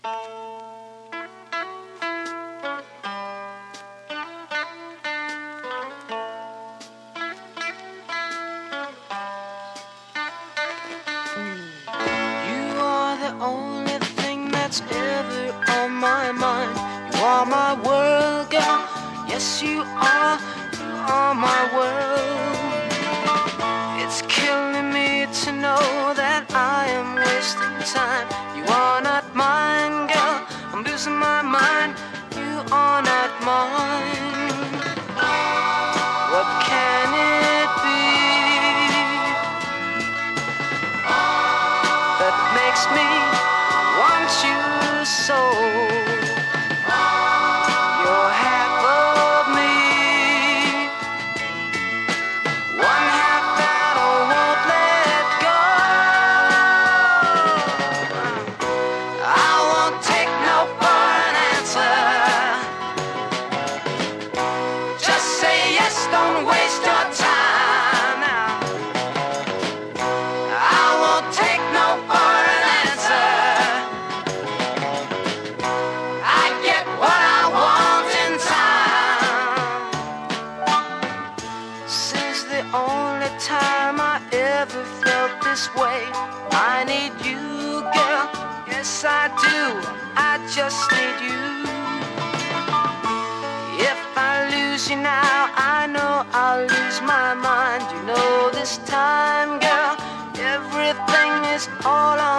You are the only thing that's ever on my mind. You are my world, girl. Yes, you are. You are my world. It's killing me to know that I am wasting time. You are not mine, girl. I'm losing my mind. You are not mine. What can it be that makes me want you so? You're half of me, one half that I won't let go. I won't take no for an answer. Just say yes, don't waste your time now. I won't take no for an answer. I get what I want in time. Since the only time I ever felt this way, I need you, girl. Yes, I do. I just need you. If I lose you now, I know I'll lose my mind. You know this time, girl, everything is all